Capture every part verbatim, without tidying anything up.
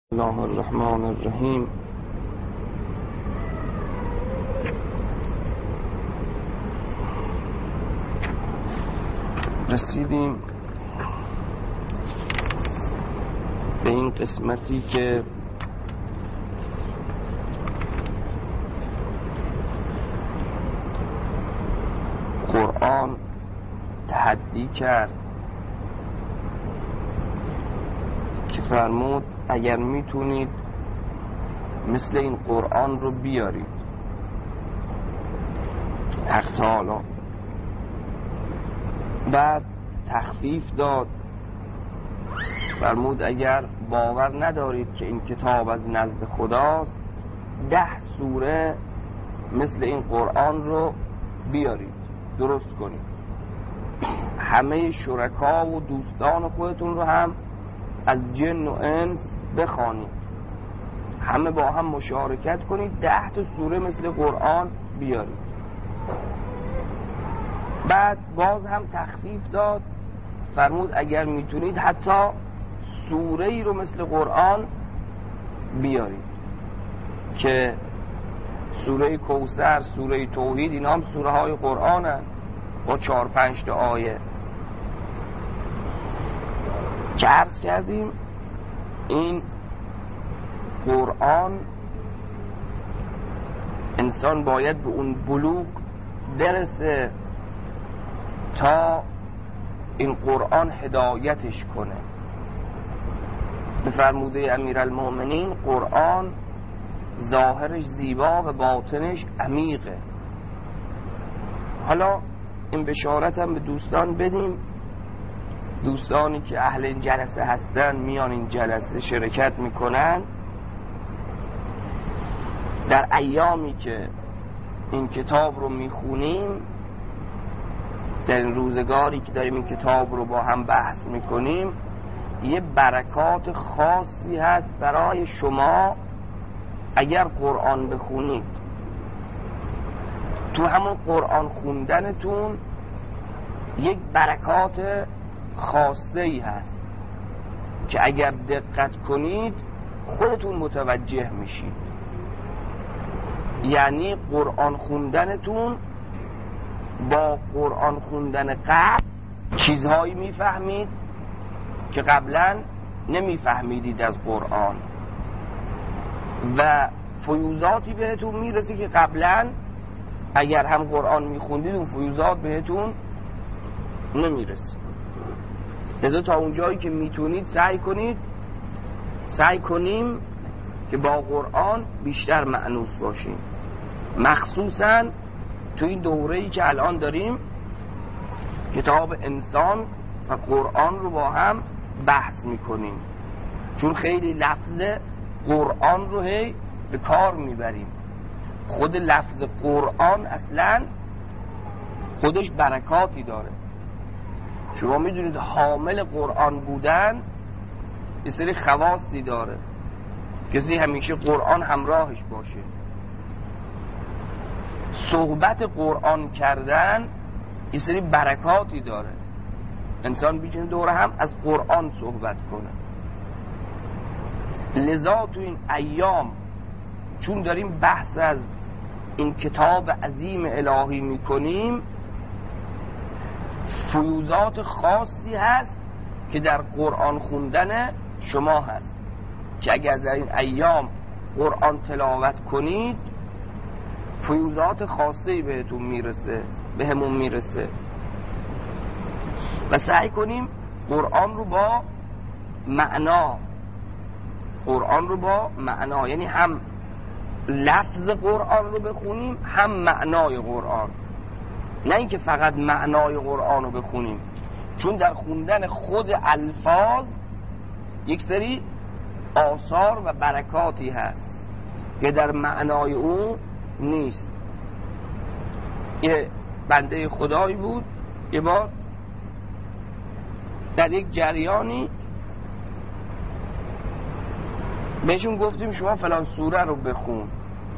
الله الرحمن الرحیم. رسیدیم به این قسمتی که قرآن تحدی کرد که فرمود اگر میتونید مثل این قرآن رو بیارید. حق تعالی بعد تخفیف داد، فرمود اگر باور ندارید که این کتاب از نزد خداست، ده سوره مثل این قرآن رو بیارید، درست کنید، همه شرکا و دوستان خودتون رو هم از جن و انس بخوانید، همه با هم مشارکت کنید، ده تا سوره مثل قرآن بیارید. بعد باز هم تخفیف داد، فرمود اگر میتونید حتی سوره ای رو مثل قرآن بیارید، که سوره کوثر، سوره توحید، اینا هم سوره های قرآن هست با چهار پنج تا آیه. که عرض کردیم این قرآن انسان باید به اون بلوغ برسه تا این قرآن هدایتش کنه. به فرموده امیرالمؤمنین قرآن ظاهرش زیبا و باطنش عمیقه. حالا این بشارت هم به دوستان بدیم، دوستانی که اهل این جلسه هستن میان این جلسه شرکت میکنن، در ایامی که این کتاب رو میخونیم، در این روزگاری که داریم این کتاب رو با هم بحث میکنیم، یه برکات خاصی هست برای شما اگر قرآن بخونید. تو همون قرآن خوندنتون یک برکات خاصه ای هست که اگر دقت کنید خودتون متوجه میشید. یعنی قرآن خوندنتون با قرآن خوندن قبل چیزهایی میفهمید که قبلا نمیفهمیدید از قرآن، و فیوزاتی بهتون میرسه که قبلا اگر هم قرآن میخوندید اون فیوزات بهتون نمیرسه. لذا تا اونجایی که میتونید سعی کنید سعی کنیم که با قرآن بیشتر مأنوس باشیم، مخصوصا تو این دوره‌ای که الان داریم کتاب انسان و قرآن رو با هم بحث میکنیم، چون خیلی لفظ قرآن رو هی به کار میبریم. خود لفظ قرآن اصلا خودش برکاتی داره. شما میدونید حامل قرآن بودن یه سری خواصی داره، کسی همیشه قرآن همراهش باشه. صحبت قرآن کردن یه سری برکاتی داره، انسان بیچاره دوره هم از قرآن صحبت کنه. لذا تو این ایام چون داریم بحث از این کتاب عظیم الهی میکنیم، فیوزات خاصی هست که در قرآن خوندن شما هست که اگر در این ایام قرآن تلاوت کنید فیوزات خاصی بهتون میرسه، بهمون میرسه. و سعی کنیم قرآن رو با معنا قرآن رو با معنا یعنی هم لفظ قرآن رو بخونیم هم معنای قرآن، نه اینکه فقط معنای قرآن رو بخونیم، چون در خوندن خود الفاظ یک سری آثار و برکاتی هست که در معنای اون نیست. یه بنده خدایی بود، یه بار در یک جریانی بهشون گفتیم شما فلان سوره رو بخون.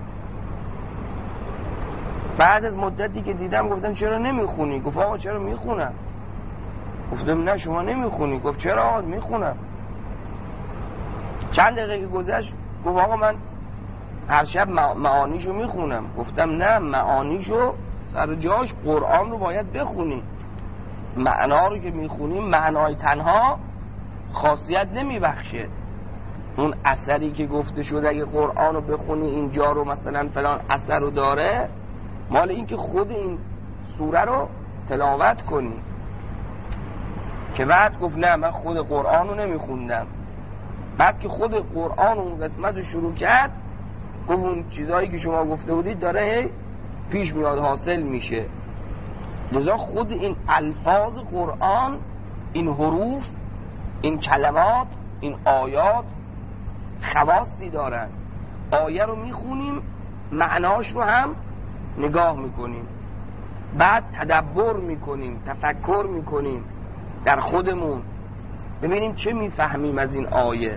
بعد از مدتی که دیدم گفتم چرا نمیخونی؟ گفت آقا چرا میخونم؟ گفتم نه شما نمیخونی. گفت چرا؟ میخونم. چند دقیقه گذشت گفت آقا من هر شب معانیشو میخونم. گفتم نه، معانیشو سر جاش، قرآن رو باید بخونی. معنا رو که میخونیم معنای تنها خاصیت نمیبخشه. اون اثری که گفته شده اگه قرآن رو بخونی اینجا رو مثلا فلان اثر رو داره، مال این که خود این سوره رو تلاوت کنی. که بعد گفت نه من خود قرآن رو نمیخوندم. بعد که خود قرآن اون قسمت رو شروع کرد گفت اون چیزهایی که شما گفته بودید داره هی پیش میاد، حاصل میشه. لذا خود این الفاظ قرآن، این حروف، این کلمات، این آیات خواصی دارن. آیه رو میخونیم، معناش رو هم نگاه میکنیم، بعد تدبر میکنیم، تفکر میکنیم در خودمون، ببینیم چه میفهمیم از این آیه.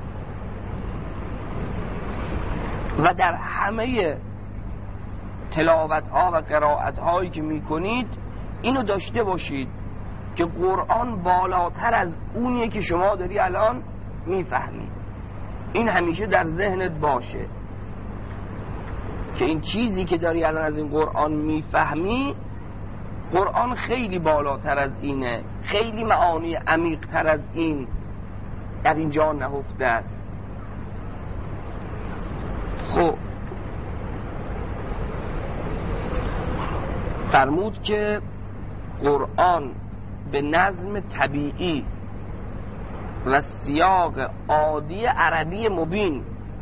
و در همه تلاوت ها و قرائت هایی که میکنید اینو داشته باشید که قرآن بالاتر از اونیه که شما داری الان میفهمی. این همیشه در ذهنت باشه که این چیزی که داری الان از این قرآن میفهمی، قرآن خیلی بالاتر از اینه، خیلی معانی عمیق تر از این در اینجا نهفته است. خب فرمود که قرآن به نظم طبیعی و سیاق عادی عربی مبین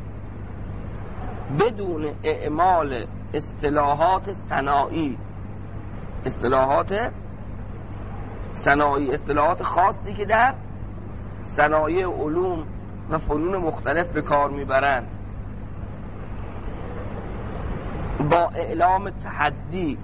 بدون اعمال اصطلاحات صناعی، اصطلاحات صناعی اصطلاحات خاصی که در صنایع علوم و فنون مختلف به کار میبرند، با اعلام تحدی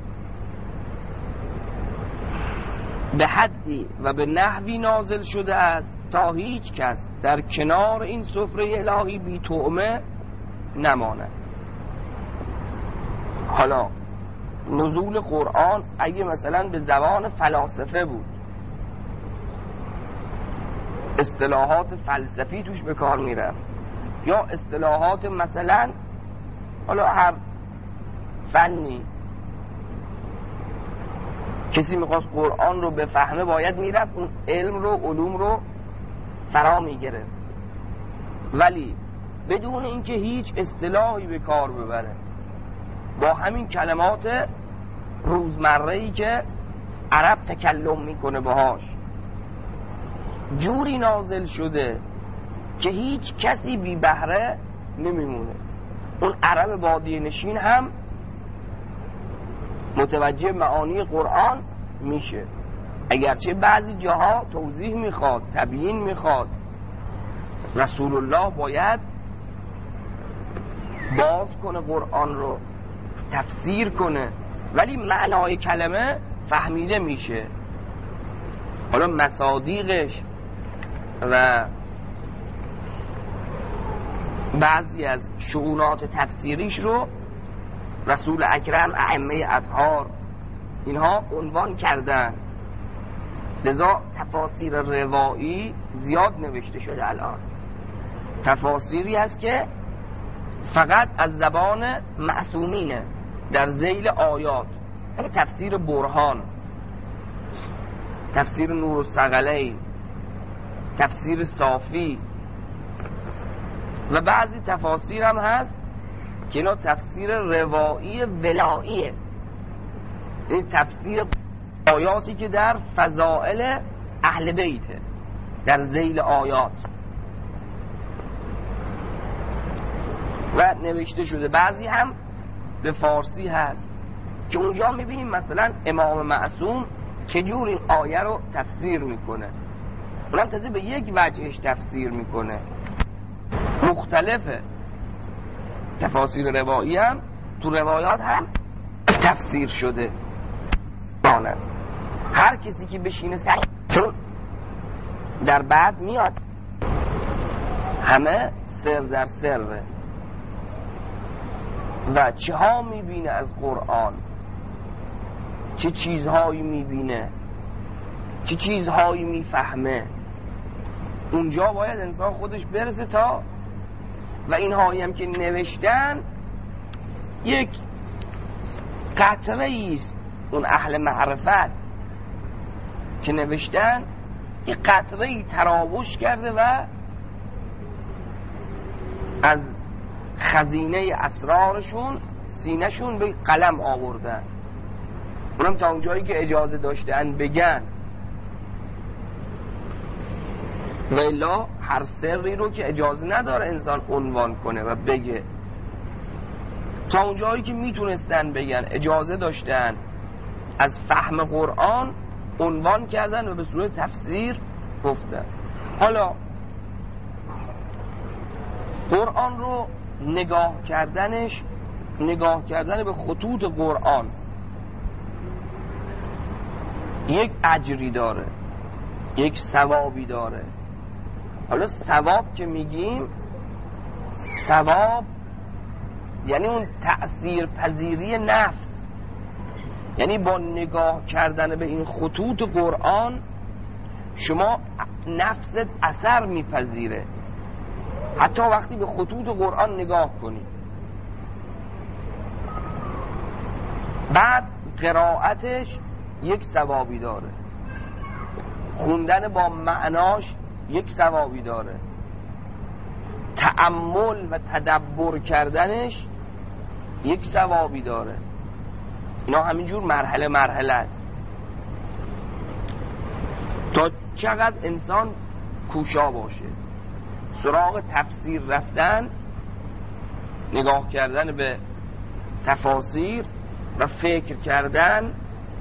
به حدی و به نحوی نازل شده است تا هیچ کس در کنار این سفره الهی بی طعمه نماند. حالا نزول قرآن اگه مثلا به زبان فلاسفه بود، اصطلاحات فلسفی توش به کار میرفت، یا اصطلاحات مثلا حالا هر فنی، کسی میخواست قرآن رو بفهمه باید میرفت اون علم رو، علوم رو فرا میگرفت، ولی بدون اینکه هیچ اصطلاحی به کار ببره، با همین کلمات روزمره‌ای که عرب تکلم میکنه باهاش، جوری نازل شده که هیچ کسی بی بهره نمیمونه. اون عرب بادیه نشین هم متوجه معانی قرآن میشه، اگرچه بعضی جاها توضیح میخواد، تبیین میخواد، رسول الله باید باز کنه قرآن رو، تفسیر کنه، ولی معنای کلمه فهمیده میشه. حالا مصادیقش و بعضی از شؤونات تفسیریش رو رسول اکرم، ائمه اطهار اینها عنوان کردن. لذا تفاسیر روایی زیاد نوشته شده. الان تفاسیری هست که فقط از زبان معصومینه، در ذیل آیات، تفسیر برهان، تفسیر نور الثقلین، تفسیر صافی، و بعضی تفاسیر هم هست که اینا تفسیر روایی ولاییه، این تفسیر آیاتی که در فضائل اهل بیته، در ذیل آیات و نوشته شده. بعضی هم به فارسی هست که اونجا میبینیم مثلا امام معصوم چجور این آیه رو تفسیر میکنه، اونم تازه به یک وجهش تفسیر میکنه. مختلفه، تفاسیر روایی هم تو روایات هم تفسیر شده. مانند هر کسی که بشینه سر، چون در بعد میاد همه سر در سره و چه ها میبینه از قرآن، چه چیزهایی میبینه، چه چیزهایی میفهمه. اونجا باید انسان خودش برسه تا و اینهایی هم که نوشتن یک قطره ایست. اون اهل معرفت که نوشتن یک قطره ای تراوش کرده و از خزینه اسرارشون سینهشون به قلم آوردن، اونم تا اونجایی که اجازه داشتن بگن، و الا هر سری رو که اجازه نداره انسان عنوان کنه و بگه. تا اونجایی که میتونستن بگن اجازه داشتن از فهم قرآن عنوان کردن و به صورت تفسیر گفتن. حالا قرآن رو نگاه کردنش، نگاه کردن به خطوط قرآن یک اجری داره، یک ثوابی داره. حالا ثواب که میگیم، ثواب یعنی اون تأثیر پذیری نفس، یعنی با نگاه کردن به این خطوط قرآن شما نفست اثر میپذیره. حتی وقتی به خطوط قرآن نگاه کنی، بعد قرائتش یک ثوابی داره، خوندن با معناش یک ثوابی داره، تأمل و تدبر کردنش یک ثوابی داره. اینا همینجور مرحله مرحله است تا چقدر انسان کوشا باشه سراغ تفسیر رفتن، نگاه کردن به تفاسیر و فکر کردن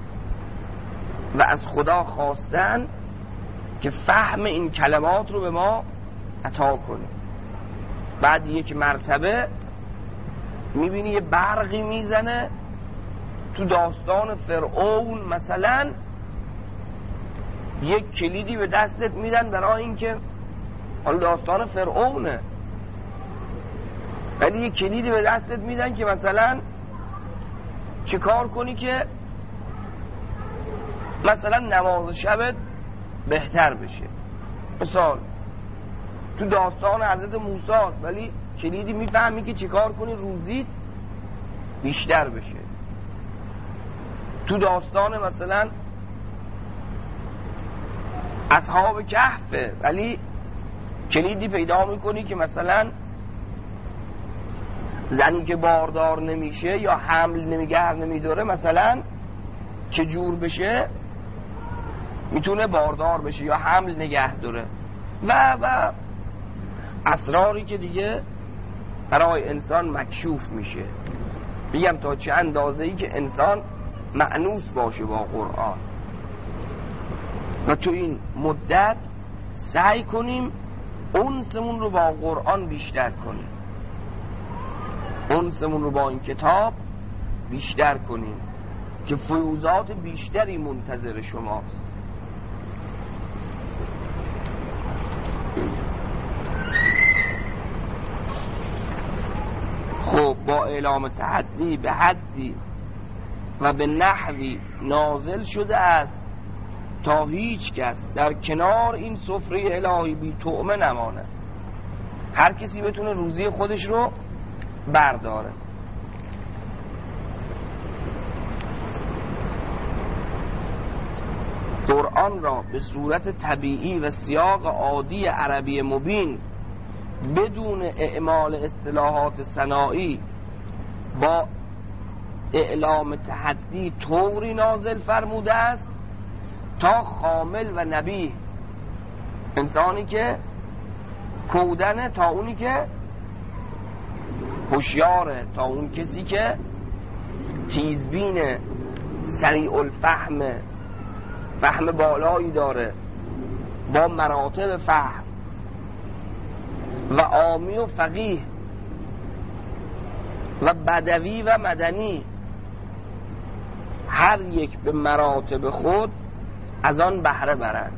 و از خدا خواستن که فهم این کلمات رو به ما عطا کنه. بعد یک مرتبه میبینی یه برقی میزنه تو داستان فرعون، مثلا یک کلیدی به دستت میدن برای اینکه، حالا داستان فرعونه، ولی یک کلیدی به دستت میدن که مثلا چه کار کنی که مثلا نماز شبت بهتر بشه. مثال تو داستان حضرت موسی است، ولی کلیدی میفهمی که چه کار کنی روزیت بیشتر بشه. تو داستان مثلا اصحاب کهف، ولی کلیدی پیدا میکنی که مثلا زنی که باردار نمیشه یا حمل نمیگه نمیداره مثلا چه جور بشه میتونه باردار بشه یا حمل نگه داره و و اسراری که دیگه برای انسان مکشوف میشه. بگم تا چه اندازه ای که انسان مأنوس باشه با قرآن و تو این مدت سعی کنیم انسمون رو با قرآن بیشتر کنیم، انسمون رو با این کتاب بیشتر کنیم که فیوزات بیشتری منتظر شماست. خب با اعلام تحدی به حدی و به نحوی نازل شده است تا هیچ کس در کنار این سفره الهی بی طعمه نمانه، هر کسی بتونه روزی خودش رو برداره. قرآن را به صورت طبیعی و سیاق عادی عربی مبین بدون اعمال اصطلاحات صناعی با اعلام تحدی طوری نازل فرموده است تا خامل و نبیه، انسانی که کودنه تا اونی که هوشیاره، تا اون کسی که تیزبینه، سریع الفهم، فهم بالایی داره با مراتب فهم، و عامی و فقیه و بدوی و مدنی، هر یک به مراتب خود از آن بهره برند.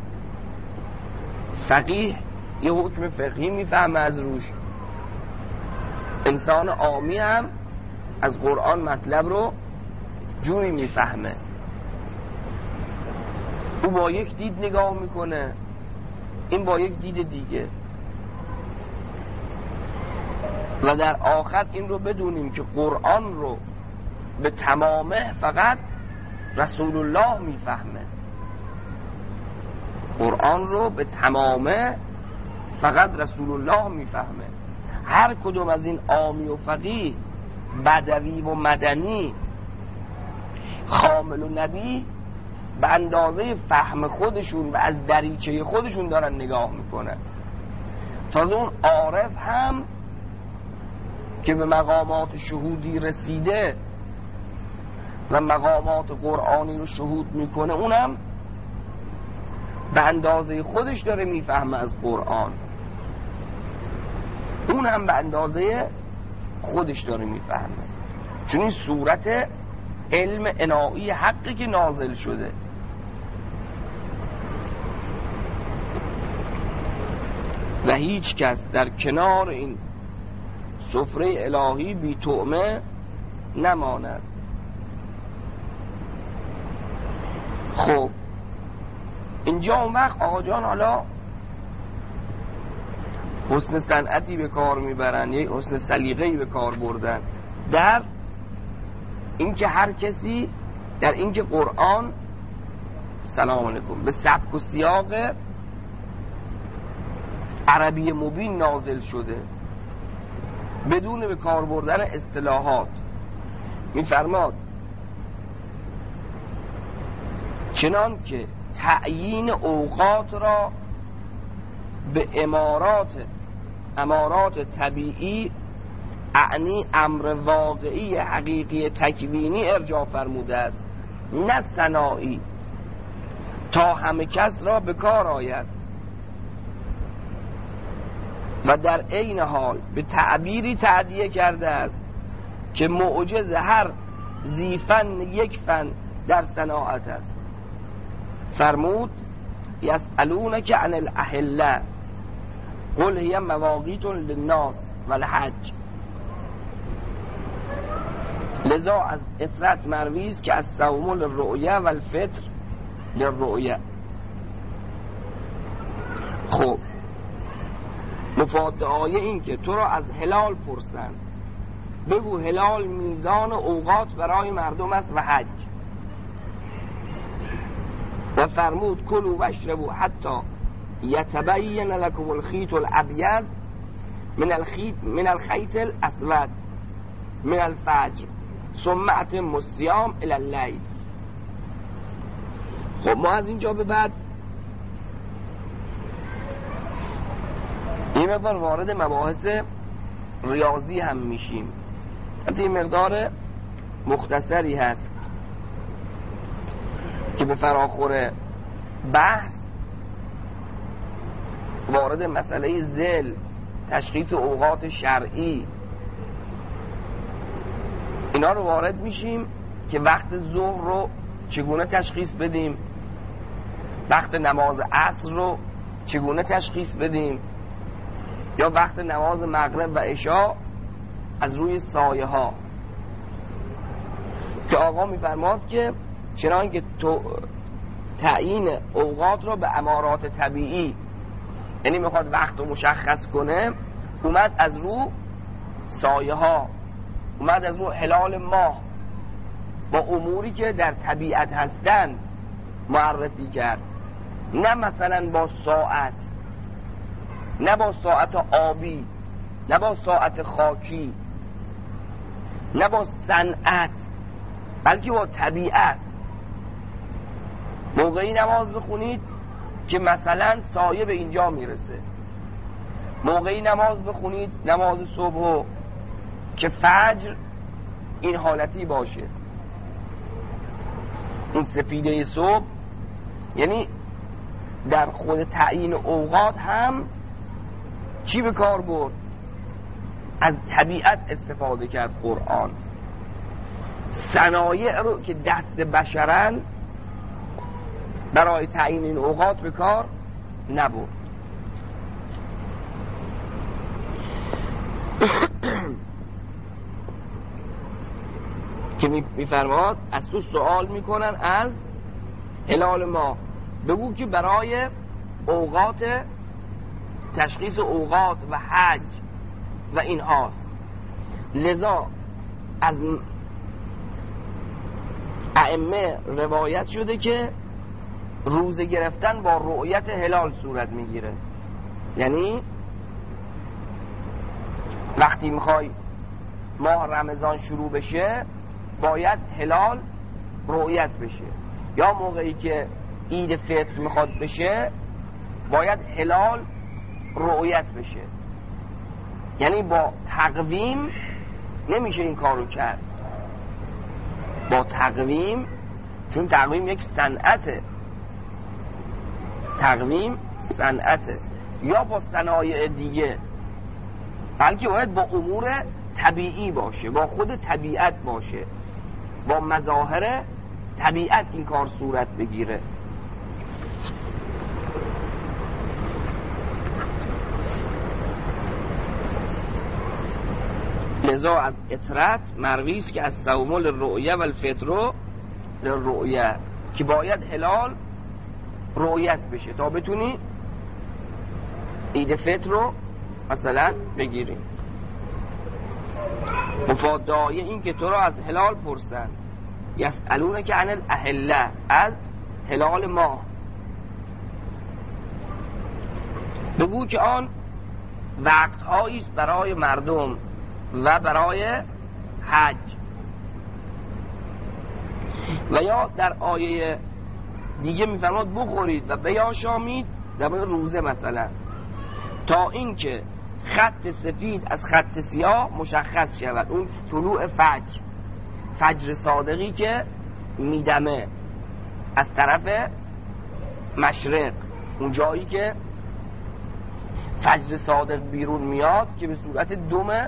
فقیه یه حکم فقهی میفهمه از روش، انسان عامی هم از قرآن مطلب رو جوری میفهمه، او با یک دید نگاه میکنه، این با یک دید دیگه. و در آخر این رو بدونیم که قرآن رو به تمامه فقط رسول الله میفهمه. قرآن رو به تمامه فقط رسول الله میفهمه. هر کدوم از این عامی و فقیه، بدوی و مدنی، خامل و نبی، به اندازه فهم خودشون و از دریچه خودشون دارن نگاه میکنن. تازه اون عارف هم که به مقامات شهودی رسیده و مقامات قرآنی رو شهود میکنه، اونم به اندازه خودش داره میفهمه از قرآن، اون هم به اندازه خودش داره میفهمه. چون این صورت علم انایی حقی که نازل شده. و هیچ کس در کنار این سفره الهی بی طعمه نماند. خب اینجا اون وقت آقا جان حالا حسن صنعتی به کار میبرن، یک حسن سلیقه‌ای به کار بردن در اینکه هر کسی در اینکه قرآن سلام علیکم به سبک و سیاق عربی مبین نازل شده بدون به کار بردن اصطلاحات. میفرماد چنان که تعیین اوقات را به امارات امارات طبیعی، اعنی امر واقعی حقیقی تکوینی ارجاع فرموده است، نه صناعی، تا همه کس را به کار آید. و در عین حال به تعبیری تعدیه کرده است که معجز هر زیفن یک فن در صناعت است. فرمود یسألونک عن الاحله قل هی مواقیت للناس والحج. لذا از اطرت مرویز که از صوم للرؤیه و الفطر للرؤیه. خب مفاد آیه این که تو را از هلال پرسند، بگو هلال میزان اوقات برای مردم است و حج. و فرمود کلوا واشربوا حتی یتبین لکم الخیط الابیض من الخیط من الخیط الاسود من الفجر ثم اتموا الصیام الی اللیل. خب ما از اینجا به بعد این مقدار وارد مباحث ریاضی هم میشیم. حتی این مقدار مختصری هست که به فراخور بحث وارد مسئله ذل، تشخیص اوقات شرعی، اینا رو وارد میشیم که وقت ظهر رو چگونه تشخیص بدیم، وقت نماز عصر رو چگونه تشخیص بدیم، یا وقت نماز مغرب و عشاء از روی سایه ها، که آقا میفرماد که چنان که تو تعیین اوقات رو به امارات طبیعی، یعنی میخواد وقت رو مشخص کنه، اومد از رو سایه ها، اومد از رو هلال ماه با اموری که در طبیعت هستن معرفی کرد، نه مثلا با ساعت، نه با ساعت آبی، نه با ساعت خاکی، نه با صنعت، بلکه با طبیعت. موقعی نماز بخونید که مثلا سایه به اینجا میرسه، موقعی نماز بخونید نماز صبح که فجر این حالتی باشه، اون سپیده صبح. یعنی در خود تعیین اوقات هم چی به کار برد؟ از طبیعت استفاده کرد قرآن. صنایع رو که دست بشرن برای تعیین این اوقات به کار نبرد. که میفرماد از تو سوال میکنن از هلال ما، بگو که برای اوقات تشخیص اوقات و حج و این هاست. لذا از ائمه روایت شده که روزه گرفتن با رؤیت هلال صورت میگیره. یعنی وقتی میخوای ماه رمضان شروع بشه باید هلال رؤیت بشه، یا موقعی که عید فطر میخواد بشه باید هلال رؤیت بشه. یعنی با تقویم نمیشه این کارو کرد، با تقویم، چون تقویم یک صنعته، تقویم صنعته، یا با صنایع دیگه، بلکه باید با امور طبیعی باشه، با خود طبیعت باشه، با مظاهر طبیعت این کار صورت بگیره. لذا از اطرت مروی است که از صوم للرؤیه و الفطر للرؤیه، که باید هلال رؤیت بشه تا بتونی عید فطر رو مثلا بگیریم. مفادای این که تو را از هلال پرسن، یسالون که عن الاهله، از هلال ماه، بگو که آن وقتهایی است برای مردم و برای حج. و یا در آیه دیگه میفرماد بخورید و بیاشامید، در مورد روزه مثلا، تا اینکه خط سفید از خط سیاه مشخص شود. اون طلوع فجر، فجر صادقی که میدمه از طرف مشرق، اون جایی که فجر صادق بیرون میاد که به صورت دم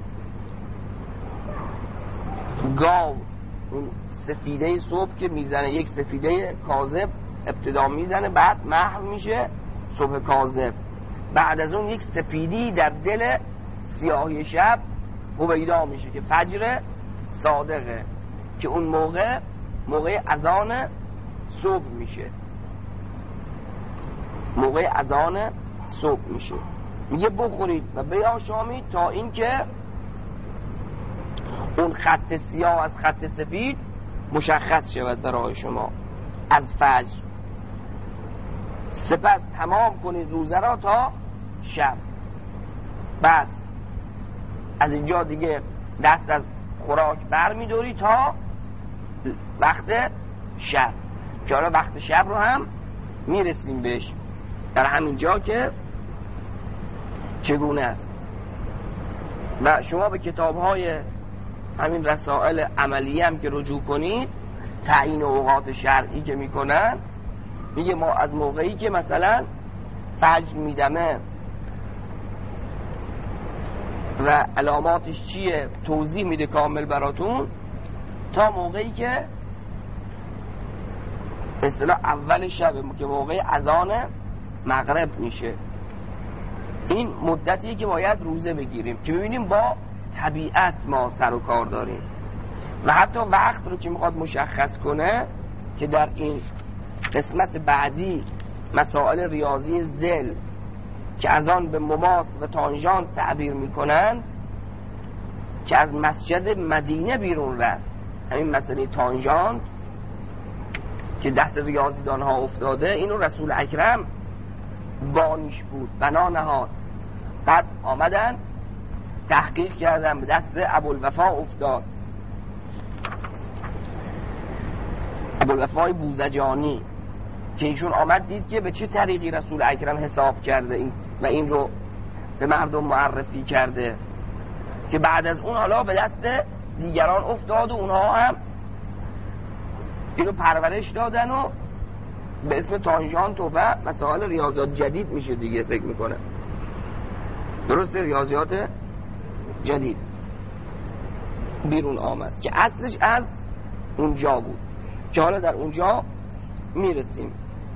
گاو، اون سفیده صبح که میزنه، یک سفیده کاذب ابتدا میزنه، بعد محو میشه صبح کاذب، بعد از اون یک سفیدی در دل سیاهی شب هویدا میشه که فجر صادقه، که اون موقع موقع اذان صبح میشه، موقع اذان صبح میشه. میگه بخورید و بیاشامید تا اینکه اون خط سیاه از خط سفید مشخص شود برای شما از فجر. سپس تمام کنید روزه را تا شب. بعد از اینجا دیگه دست از خوراک بر میداری تا وقت شب، که حالا وقت شب رو هم میرسیم بهش در همین جا که چگونه است. و شما به کتاب‌های همین رسائل عملیه هم که رجوع کنید، تعیین اوقات شرعی که میکنن، میگه ما از موقعی که مثلا فجر میدمه و علاماتش چیه توضیح میده کامل براتون، تا موقعی که به اصطلاح اول شب که موقع اذان مغرب میشه، این مدتیه که باید روزه بگیریم که ببینیم با طبیعت ما سر و کار داریم. و حتی وقت رو که میخواد مشخص کنه، که در این قسمت بعدی مسائل ریاضی ذل که از آن به مماس و تانژانت تعبیر میکنن، که از مسجد مدینه بیرون رفت، همین مسئله تانژانت که دست ریاضیدان ها افتاده، اینو رسول اکرم بانیش بود، بنا نهاد، بعد آمدن تحقیق کردن، به دست ابوالوفا افتاد، ابوالوفای بوزجانی، که ایشون آمد دید که به چه طریقی رسول اکرم حساب کرده این و این رو به مردم معرفی کرده، که بعد از اون حالا به دست دیگران افتاد و اونها هم اینو پرورش دادن و به اسم تانژانت و مسائل ریاضیات جدید میشه دیگه، فکر میکنه درسته، ریاضیات جدید بیرون آمد که اصلش از اونجا بود، که حالا در اونجا میرسیم.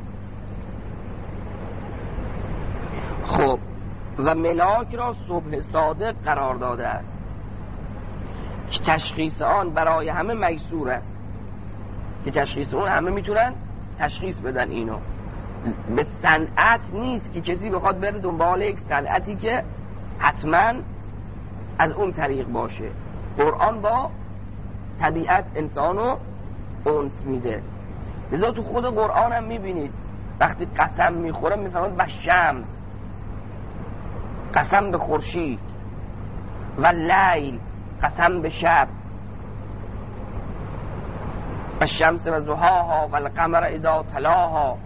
خب و ملاک را صبح صادق قرار داده است که تشخیص آن برای همه میسور است، که تشخیص اون همه میتونن تشخیص بدن اینو. به صنعت نیست که کسی بخواد بره دنبال یک صنعتی که حتما از اون طریق باشه. قرآن با طبیعت انسانو انس میده. لذا تو خود قرآن هم میبینید وقتی قسم میخوره میفرماد به شمس، قسم به خورشید، و لیل، قسم به شب، و شمس و ضحاها و القمر اذا تلاها،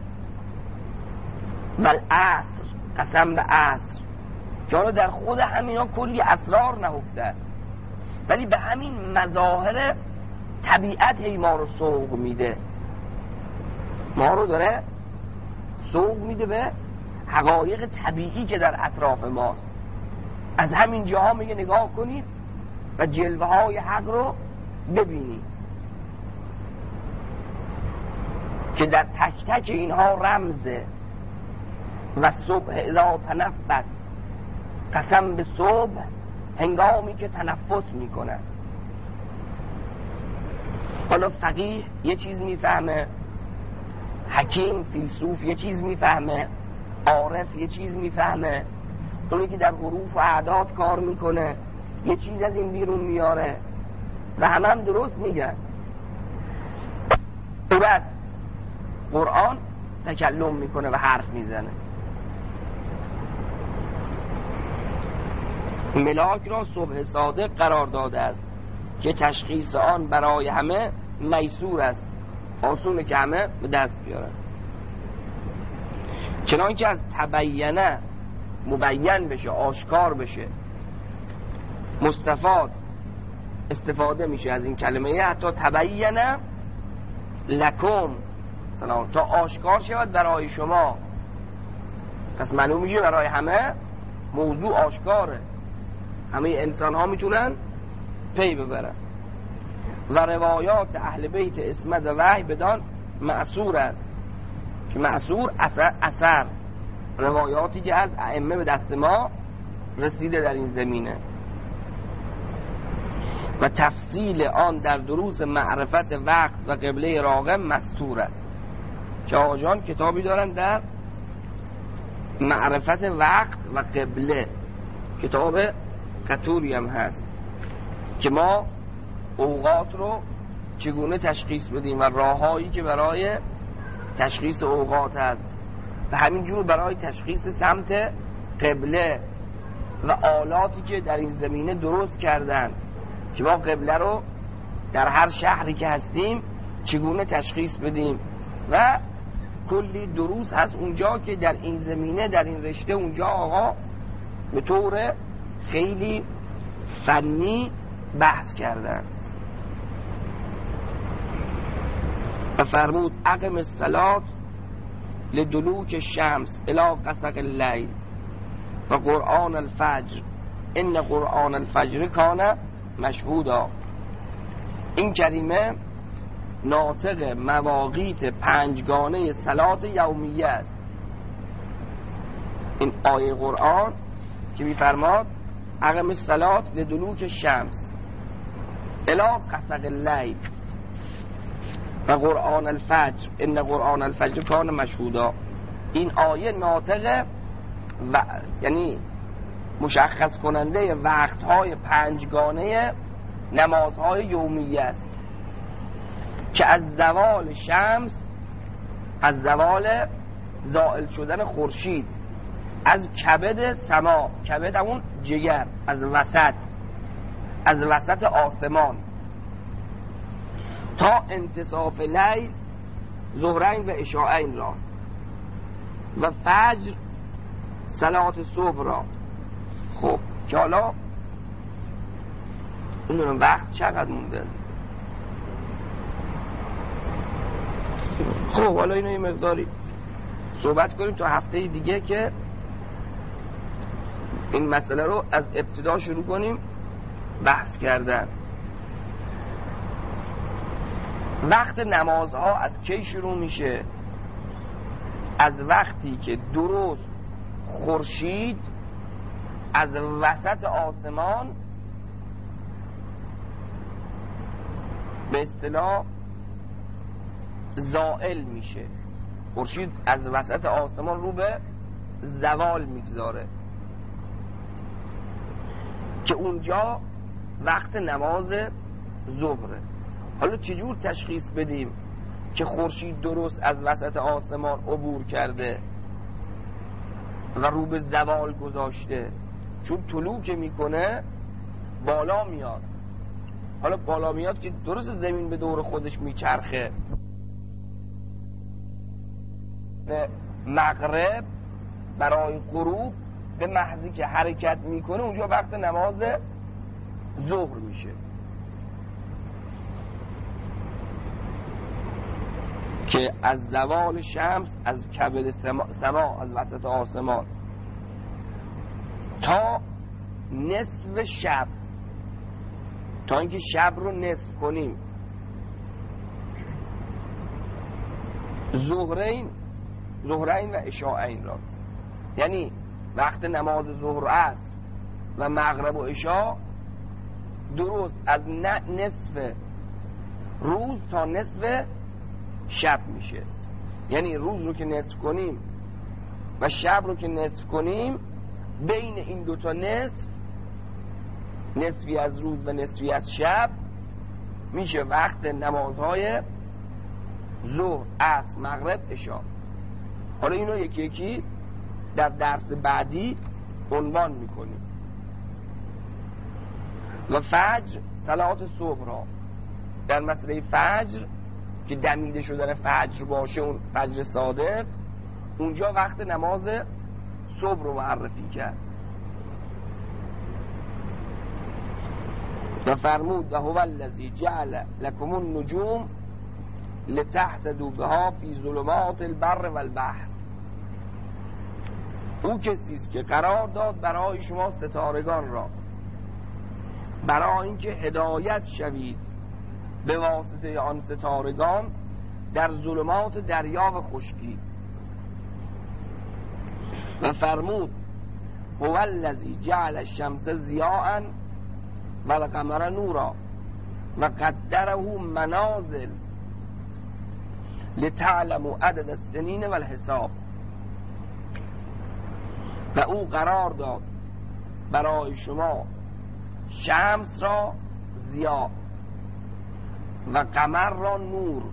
و العصر، قسم به عصر. جانو در خود همینا کلی اسرار نهفته، ولی به همین مظاهر طبیعت هی ما رو سوق میده، ما رو داره سوق میده به حقایق طبیعی که در اطراف ماست. از همین جاها میگه نگاه کنید و جلوه های حق رو ببینید که در تک تک اینها رمزه. و صبح اذا تنفس، قسم به صبح هنگامی که تنفس میکنه. حالا فقیه یه چیز میفهمه، حکیم فیلسوف یه چیز میفهمه، عارف یه چیز میفهمه، اونی که در حروف و اعداد کار میکنه یه چیز از این بیرون میاره و همه هم درست میگن. بعد قرآن تکلم میکنه و حرف میزنه. ملاک را صبح صادق قرار داده است که تشخیص آن برای همه میسور است، آسونه که همه به دست بیارن. چنان که از تبینه مبین بشه، آشکار بشه، مستفاد استفاده میشه از این کلمه، حتی تبینه لکم سلام، تا آشکار شود برای شما. پس معلوم میشه برای همه موضوع آشکاره، همه انسان ها میتونن پی ببرن. و روایات اهل بیت اسمت و وحی بدان معصور است، که معصور اثر, اثر روایاتی که از ائمه به دست ما رسیده در این زمینه. و تفصیل آن در دروس معرفت وقت و قبله راغب مستور است، که آجان کتابی دارن در معرفت وقت و قبله، کتاب قطوری هم هست که ما اوقات رو چگونه تشخیص بدیم و راههایی که برای تشخیص اوقات هست و همینجور برای تشخیص سمت قبله و آلاتی که در این زمینه درست کردن که ما قبله رو در هر شهری که هستیم چگونه تشخیص بدیم. و کلی دروس هست اونجا که در این زمینه، در این رشته اونجا آقا به طور خیلی فنی بحث کردن. و فرمود اقم الصلاة لدلوک الشمس الی غسق اللیل و قرآن الفجر ان قرآن الفجر کان مشهودا. این کریمه ناطق مواقیت پنجگانه صلات یومیه است. این آیه قرآن که میفرماد اقم الصلاة لدلوک الشمس الی غسق اللیل و قرآن الفجر ان قرآن الفجر کان مشهودا، این آیه ناطق و یعنی مشخص کننده وقتهای پنجگانه نمازهای یومیه است که از زوال شمس، از زوال زائل شدن خورشید از کبد سما، کبد همون جگر، از وسط از وسط آسمان تا انتصاف لیل ظهرین و عشاءین راست و فجر صلات صبح را. خب که حالا اون وقت چقدر مونده؟ خب حالا اینو یه مقداری صحبت کنیم تا هفته دیگه که این مسئله رو از ابتدا شروع کنیم بحث کردن. وقت نمازها از کی شروع میشه؟ از وقتی که درست خورشید از وسط آسمان به اصطلاح زائل میشه، خورشید از وسط آسمان رو به زوال میگذاره که اونجا وقت نماز ظهره. حالا چجور تشخیص بدیم که خورشید درست از وسط آسمان عبور کرده و رو به زوال گذاشته؟ چون طلوع که میکنه بالا میاد. حالا بالا میاد که درست زمین به دور خودش میچرخه، به مغرب برای غروب به محضی که حرکت میکنه اونجا وقت نماز ظهر میشه. که از زوال شمس از کبد سما از وسط آسمان تا نصف شب، تا اینکه شب رو نصف کنیم، ظهرین ظهرین و عشاءین راست. یعنی وقت نماز ظهر عصر و مغرب و عشاء درست از نصف روز تا نصف شب میشه. یعنی روز رو که نصف کنیم و شب رو که نصف کنیم، بین این دوتا نصف، نصفی از روز و نصفی از شب، میشه وقت نمازهای ظهر، عصر، مغرب، عشاء. حالا اینو یکی یکی در درس بعدی عنوان میکنیم. و فجر، صلات صبح را در مسئله فجر که دمیده شدن فجر باشه، اون فجر صادق، اونجا وقت نماز صبح رو معرفی کرد و فرمود و هو الذی جعل لکم النجوم لتهتدوا بها فی ظلمات البر والبحر. او کسی است که قرار داد برای شما ستارگان را برای اینکه هدایت شوید به واسطه آن ستارگان در ظلمات دریا و خشکی. و فرمود هو الذی جعل الشمس ضیاء و القمر نورا و قدره منازل لتعلموا عدد السنین و الحساب. و او قرار داد برای شما شمس را ضیاء و قمر را نور.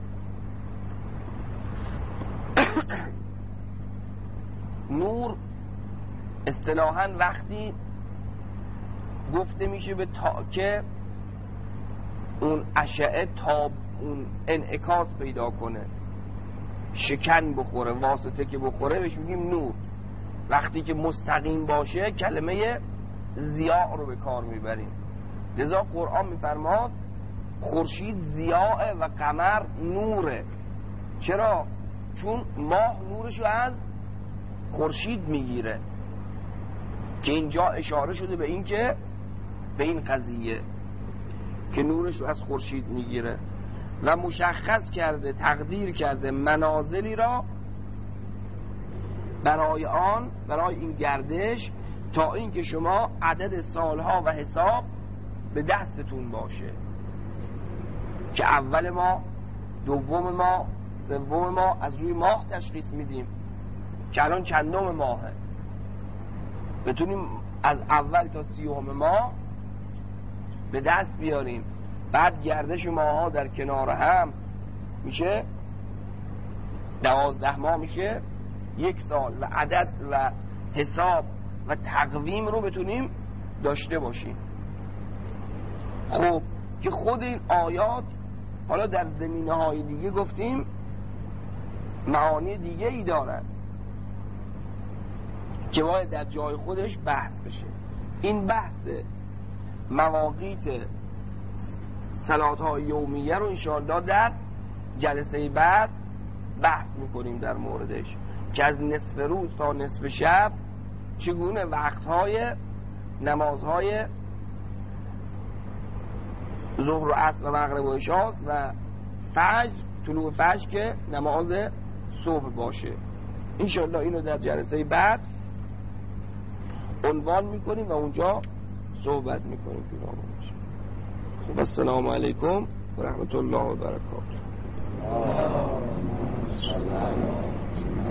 نور اصطلاحاً وقتی گفته میشه به تا که اون اشعه تا اون انعکاس پیدا کنه، شکن بخوره، واسطه که بخوره بهش میگیم نور. وقتی که مستقیم باشه کلمه ضیاء رو به کار میبریم. لذا قرآن میفرماد خورشید ضیاء و قمر نوره. چرا؟ چون ماه نورشو از خورشید میگیره، که اینجا اشاره شده به این که به این قضیه که نورشو از خورشید میگیره و مشخص کرده، تقدیر کرده منازلی را برای آن، برای این گردش، تا اینکه شما عدد سالها و حساب به دستتون باشه که اول ما، دوم ما، سوم ما از روی ماه تشخیص میدیم که الان چندم ماهه، بتونیم از اول تا سیوم ماه به دست بیاریم. بعد گردش ماها در کنار هم میشه دوازده ماه، میشه یک سال، و عدد و حساب و تقویم رو بتونیم داشته باشیم. خب که خود این آیات حالا در زمینه های دیگه گفتیم معانی دیگه ای دارن که باید در جای خودش بحث بشه. این بحث مواقیت صلات های یومیه رو انشاءالله در جلسه بعد بحث میکنیم در موردش، که از نصف روز تا نصف شب چگونه وقتهای نمازهای ظهر و عصر و مغرب و عشاء و فجر، طلوع فجر که نماز صبح باشه. انشاءالله اینو در جلسه بعد عنوان میکنیم و اونجا صحبت میکنیم. خب السلام علیکم و رحمت الله و برکاته. الله.